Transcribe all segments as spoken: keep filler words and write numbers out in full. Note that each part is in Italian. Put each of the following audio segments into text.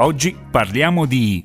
Oggi parliamo di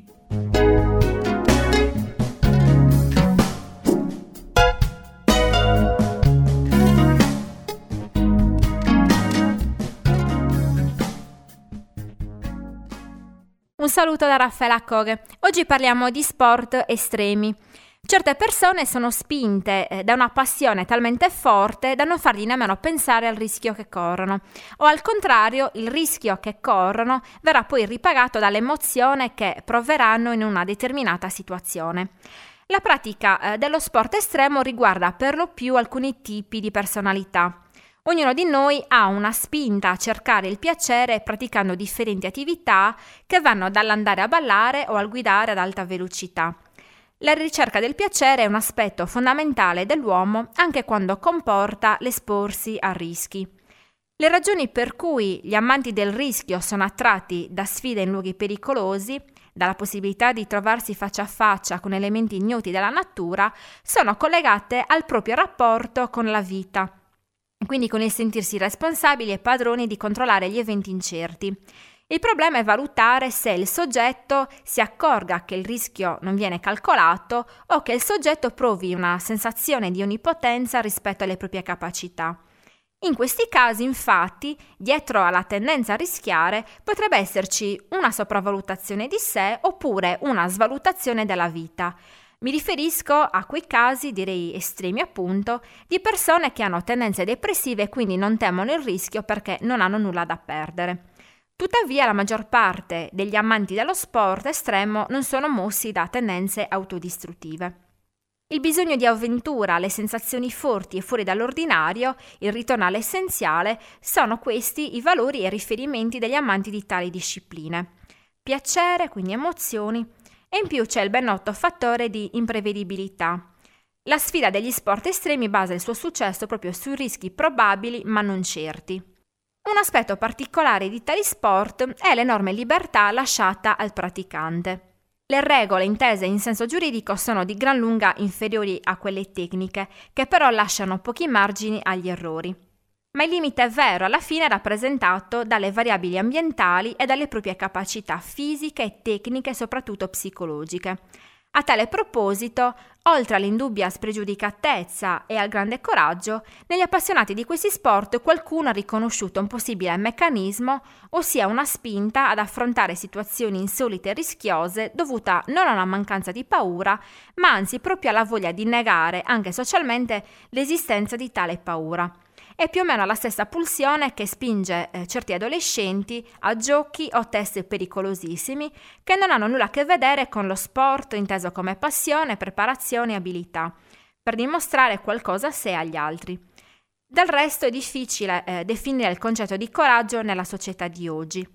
Un saluto da Raffaella Coghe. Oggi parliamo di sport estremi. Certe persone sono spinte eh, da una passione talmente forte da non fargli nemmeno pensare al rischio che corrono, o al contrario il rischio che corrono verrà poi ripagato dall'emozione che proveranno in una determinata situazione. La pratica eh, dello sport estremo riguarda per lo più alcuni tipi di personalità. Ognuno di noi ha una spinta a cercare il piacere praticando differenti attività che vanno dall'andare a ballare o al guidare ad alta velocità. La ricerca del piacere è un aspetto fondamentale dell'uomo anche quando comporta l'esporsi a rischi. Le ragioni per cui gli amanti del rischio sono attratti da sfide in luoghi pericolosi, dalla possibilità di trovarsi faccia a faccia con elementi ignoti della natura, sono collegate al proprio rapporto con la vita, quindi con il sentirsi responsabili e padroni di controllare gli eventi incerti. Il problema è valutare se il soggetto si accorga che il rischio non viene calcolato o che il soggetto provi una sensazione di onnipotenza rispetto alle proprie capacità. In questi casi, infatti, dietro alla tendenza a rischiare potrebbe esserci una sopravvalutazione di sé oppure una svalutazione della vita. Mi riferisco a quei casi, direi estremi appunto, di persone che hanno tendenze depressive e quindi non temono il rischio perché non hanno nulla da perdere. Tuttavia la maggior parte degli amanti dello sport estremo non sono mossi da tendenze autodistruttive. Il bisogno di avventura, le sensazioni forti e fuori dall'ordinario, il ritorno all'essenziale, sono questi i valori e riferimenti degli amanti di tali discipline. Piacere, quindi emozioni, e in più c'è il ben noto fattore di imprevedibilità. La sfida degli sport estremi basa il suo successo proprio sui rischi probabili ma non certi. Un aspetto particolare di tali sport è l'enorme libertà lasciata al praticante. Le regole intese in senso giuridico sono di gran lunga inferiori a quelle tecniche, che però lasciano pochi margini agli errori. Ma il limite vero alla fine è rappresentato dalle variabili ambientali e dalle proprie capacità fisiche e tecniche, soprattutto psicologiche. A tale proposito, oltre all'indubbia spregiudicatezza e al grande coraggio, negli appassionati di questi sport qualcuno ha riconosciuto un possibile meccanismo, ossia una spinta ad affrontare situazioni insolite e rischiose dovuta non a una mancanza di paura, ma anzi proprio alla voglia di negare anche socialmente l'esistenza di tale paura. È più o meno la stessa pulsione che spinge eh, certi adolescenti a giochi o test pericolosissimi che non hanno nulla a che vedere con lo sport inteso come passione, preparazione e abilità, per dimostrare qualcosa a sé e agli altri. Del resto è difficile eh, definire il concetto di coraggio nella società di oggi.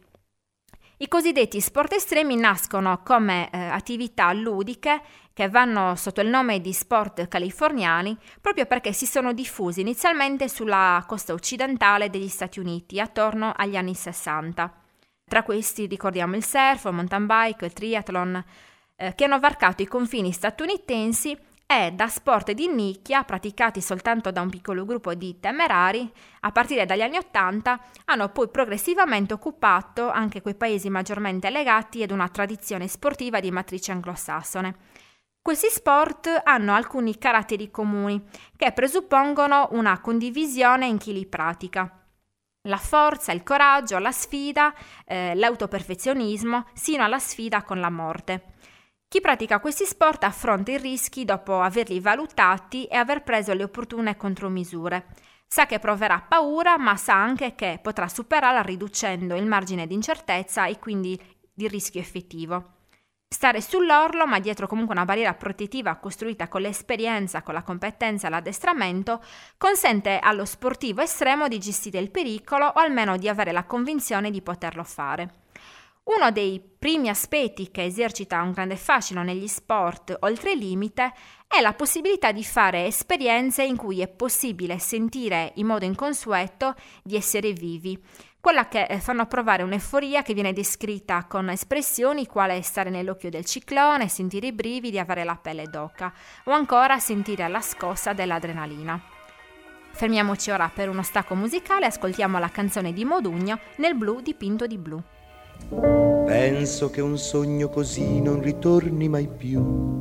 I cosiddetti sport estremi nascono come eh, attività ludiche che vanno sotto il nome di sport californiani proprio perché si sono diffusi inizialmente sulla costa occidentale degli Stati Uniti attorno agli anni sessanta. Tra questi ricordiamo il surf, il mountain bike, il triathlon, eh, che hanno varcato i confini statunitensi e da sport di nicchia praticati soltanto da un piccolo gruppo di temerari, a partire dagli anni Ottanta, hanno poi progressivamente occupato anche quei paesi maggiormente legati ad una tradizione sportiva di matrice anglosassone. Questi sport hanno alcuni caratteri comuni che presuppongono una condivisione in chi li pratica. La forza, il coraggio, la sfida, eh, l'autoperfezionismo, sino alla sfida con la morte. Chi pratica questi sport affronta i rischi dopo averli valutati e aver preso le opportune contromisure. Sa che proverà paura, ma sa anche che potrà superarla riducendo il margine di incertezza e quindi di rischio effettivo. Stare sull'orlo, ma dietro comunque una barriera protettiva costruita con l'esperienza, con la competenza e l'addestramento, consente allo sportivo estremo di gestire il pericolo o almeno di avere la convinzione di poterlo fare. Uno dei primi aspetti che esercita un grande fascino negli sport oltre limite è la possibilità di fare esperienze in cui è possibile sentire in modo inconsueto di essere vivi, quella che fanno provare un'euforia che viene descritta con espressioni quale stare nell'occhio del ciclone, sentire i brividi, avere la pelle d'oca o ancora sentire la scossa dell'adrenalina. Fermiamoci ora per uno stacco musicale e ascoltiamo la canzone di Modugno Nel blu dipinto di blu. Penso che un sogno così non ritorni mai più.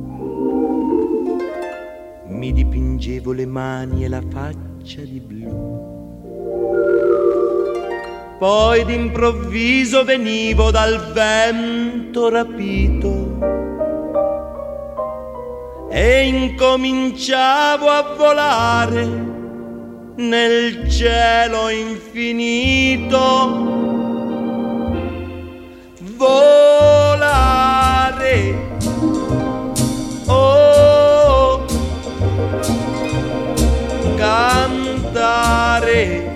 Mi dipingevo le mani e la faccia di blu. Poi d'improvviso venivo dal vento rapito e incominciavo a volare nel cielo infinito. Volare, oh, cantare,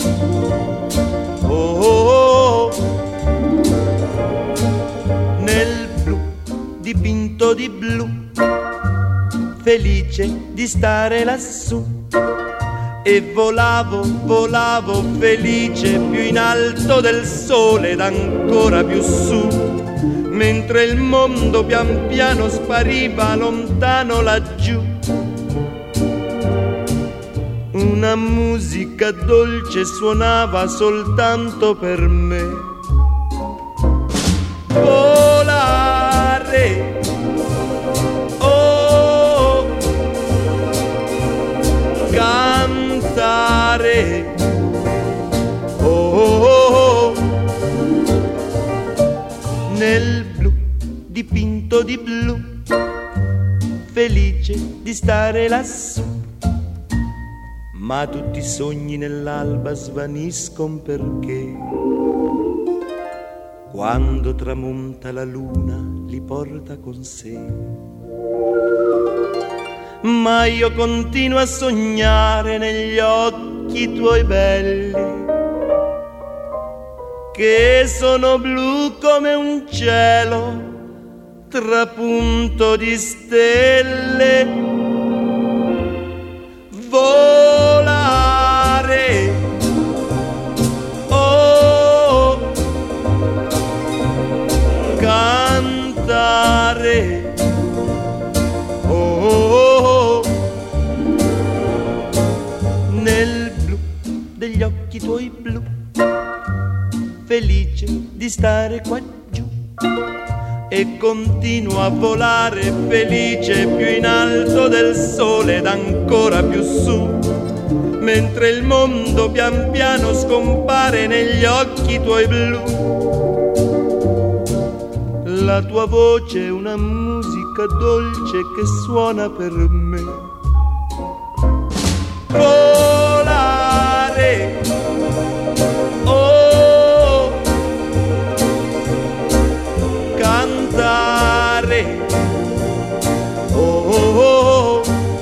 oh, nel blu dipinto di blu, felice di stare lassù. E volavo, volavo felice più in alto del sole ed ancora più su, mentre il mondo pian piano spariva lontano laggiù. Una musica dolce suonava soltanto per me. Volare, cantare, oh, oh, oh, nel blu dipinto di blu, felice di stare lassù. Ma tutti i sogni nell'alba svaniscono perché quando tramonta la luna li porta con sé. Ma io continuo a sognare negli occhi tuoi belli, che sono blu come un cielo trapunto di stelle. Volare, oh, cantare, degli occhi tuoi blu, felice di stare qua giù. E continuo a volare felice più in alto del sole ed ancora più su, mentre il mondo pian piano scompare negli occhi tuoi blu. La tua voce è una musica dolce che suona per me. Volare, oh, cantare, oh, oh, oh,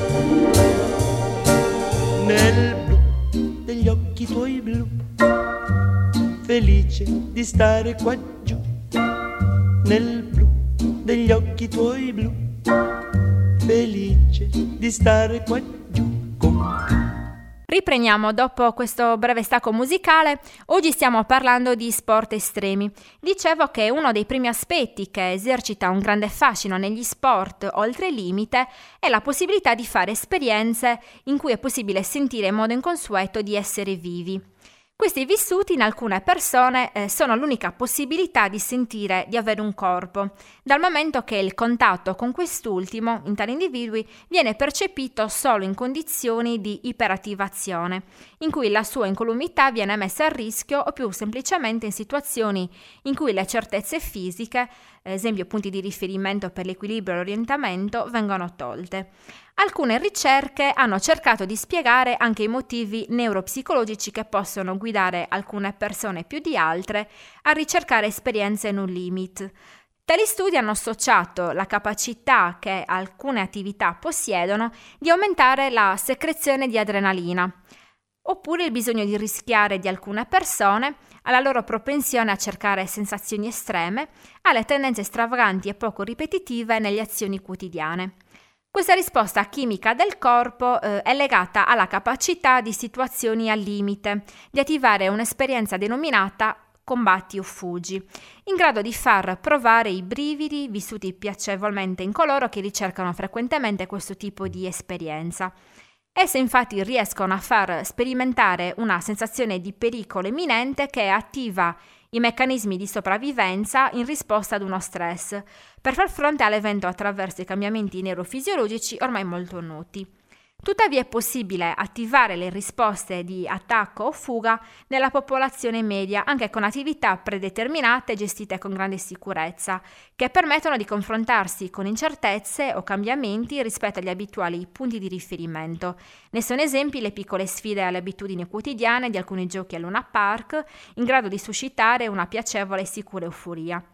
nel blu degli occhi tuoi blu, felice di stare qua giù. Nel blu degli occhi tuoi blu, felice di stare qua giù con te. Riprendiamo dopo questo breve stacco musicale. Oggi stiamo parlando di sport estremi. Dicevo che uno dei primi aspetti che esercita un grande fascino negli sport oltre il limite è la possibilità di fare esperienze in cui è possibile sentire in modo inconsueto di essere vivi. Questi vissuti in alcune persone eh, sono l'unica possibilità di sentire di avere un corpo, dal momento che il contatto con quest'ultimo, in tali individui, viene percepito solo in condizioni di iperattivazione, in cui la sua incolumità viene messa a rischio o più semplicemente in situazioni in cui le certezze fisiche, esempio punti di riferimento per l'equilibrio e l'orientamento, vengono tolte. Alcune ricerche hanno cercato di spiegare anche i motivi neuropsicologici che possono guidare alcune persone più di altre a ricercare esperienze no limit. Tali studi hanno associato la capacità che alcune attività possiedono di aumentare la secrezione di adrenalina, oppure il bisogno di rischiare di alcune persone, alla loro propensione a cercare sensazioni estreme, alle tendenze stravaganti e poco ripetitive nelle azioni quotidiane. Questa risposta chimica del corpo eh, è legata alla capacità di situazioni al limite, di attivare un'esperienza denominata combatti o fuggi, in grado di far provare i brividi vissuti piacevolmente in coloro che ricercano frequentemente questo tipo di esperienza. Esse infatti riescono a far sperimentare una sensazione di pericolo imminente che attiva i meccanismi di sopravvivenza in risposta ad uno stress, per far fronte all'evento attraverso i cambiamenti neurofisiologici ormai molto noti. Tuttavia è possibile attivare le risposte di attacco o fuga nella popolazione media anche con attività predeterminate gestite con grande sicurezza, che permettono di confrontarsi con incertezze o cambiamenti rispetto agli abituali punti di riferimento. Ne sono esempi le piccole sfide alle abitudini quotidiane di alcuni giochi a Luna Park, in grado di suscitare una piacevole e sicura euforia.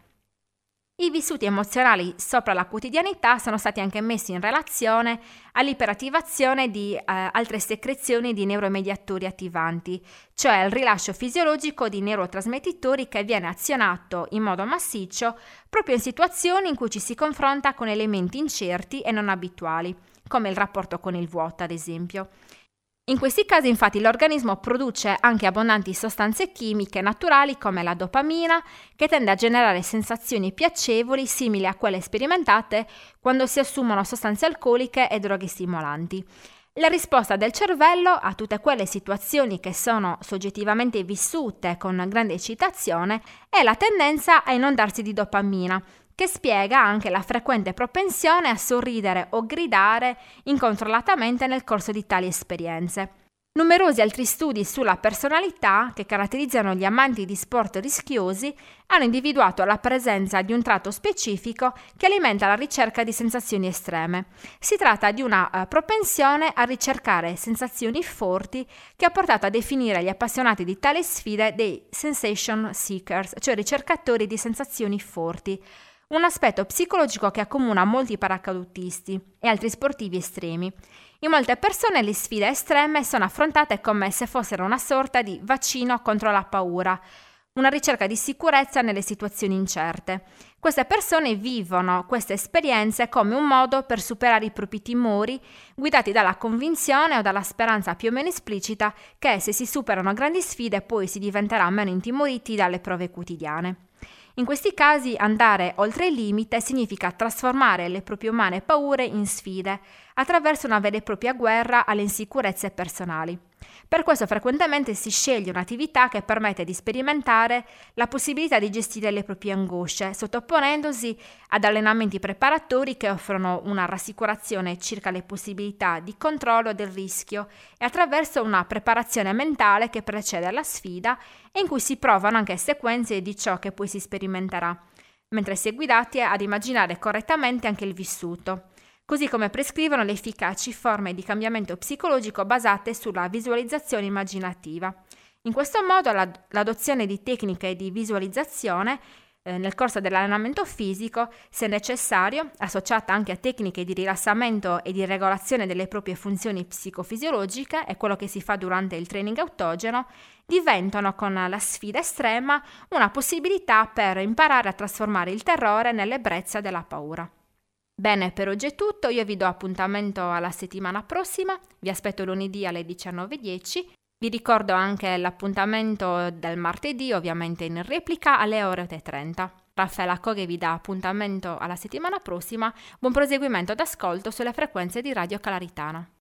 I vissuti emozionali sopra la quotidianità sono stati anche messi in relazione all'iperattivazione di eh, altre secrezioni di neuromediatori attivanti, cioè il rilascio fisiologico di neurotrasmettitori che viene azionato in modo massiccio proprio in situazioni in cui ci si confronta con elementi incerti e non abituali, come il rapporto con il vuoto, ad esempio. In questi casi, infatti, l'organismo produce anche abbondanti sostanze chimiche naturali come la dopamina, che tende a generare sensazioni piacevoli simili a quelle sperimentate quando si assumono sostanze alcoliche e droghe stimolanti. La risposta del cervello a tutte quelle situazioni che sono soggettivamente vissute con grande eccitazione è la tendenza a inondarsi di dopamina, che spiega anche la frequente propensione a sorridere o gridare incontrollatamente nel corso di tali esperienze. Numerosi altri studi sulla personalità che caratterizzano gli amanti di sport rischiosi hanno individuato la presenza di un tratto specifico che alimenta la ricerca di sensazioni estreme. Si tratta di una uh, propensione a ricercare sensazioni forti che ha portato a definire gli appassionati di tali sfide dei sensation seekers, cioè ricercatori di sensazioni forti. Un aspetto psicologico che accomuna molti paracadutisti e altri sportivi estremi. In molte persone le sfide estreme sono affrontate come se fossero una sorta di vaccino contro la paura, una ricerca di sicurezza nelle situazioni incerte. Queste persone vivono queste esperienze come un modo per superare i propri timori, guidati dalla convinzione o dalla speranza più o meno esplicita che se si superano grandi sfide poi si diventerà meno intimoriti dalle prove quotidiane. In questi casi andare oltre il limite significa trasformare le proprie umane paure in sfide, attraverso una vera e propria guerra alle insicurezze personali. Per questo frequentemente si sceglie un'attività che permette di sperimentare la possibilità di gestire le proprie angosce, sottoponendosi ad allenamenti preparatori che offrono una rassicurazione circa le possibilità di controllo del rischio e attraverso una preparazione mentale che precede la sfida e in cui si provano anche sequenze di ciò che poi si sperimenterà, mentre si è guidati ad immaginare correttamente anche il vissuto, così come prescrivono le efficaci forme di cambiamento psicologico basate sulla visualizzazione immaginativa. In questo modo l'ad- l'adozione di tecniche di visualizzazione eh, nel corso dell'allenamento fisico, se necessario, associata anche a tecniche di rilassamento e di regolazione delle proprie funzioni psicofisiologiche, è quello che si fa durante il training autogeno, diventano con la sfida estrema una possibilità per imparare a trasformare il terrore nell'ebbrezza della paura. Bene, per oggi è tutto, io vi do appuntamento alla settimana prossima, vi aspetto lunedì alle diciannove e dieci, vi ricordo anche l'appuntamento del martedì, ovviamente in replica alle ore otto e trenta. Raffaella Coghe vi dà appuntamento alla settimana prossima, buon proseguimento d'ascolto sulle frequenze di Radio Calaritana.